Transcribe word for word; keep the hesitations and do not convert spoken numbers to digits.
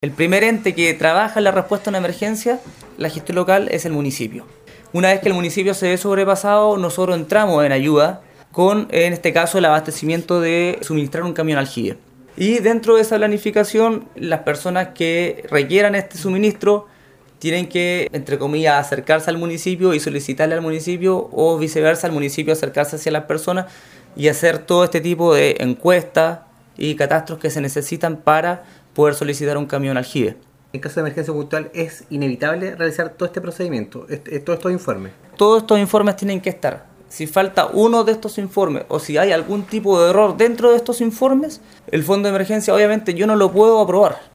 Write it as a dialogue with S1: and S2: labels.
S1: El primer ente que trabaja en la respuesta a una emergencia, la gestión local, es el municipio. Una vez que el municipio se ve sobrepasado, nosotros entramos en ayuda con, en este caso, el abastecimiento de suministrar un camión aljibe. Y dentro de esa planificación, las personas que requieran este suministro tienen que, entre comillas, acercarse al municipio y solicitarle al municipio, o viceversa, al municipio acercarse hacia las personas y hacer todo este tipo de encuestas y catastros que se necesitan para poder solicitar un camión aljibe.
S2: En caso de emergencia puntual, ¿es inevitable realizar todo este procedimiento, este, todos estos informes?
S1: Todos estos informes tienen que estar. Si falta uno de estos informes o si hay algún tipo de error dentro de estos informes, el fondo de emergencia obviamente yo no lo puedo aprobar.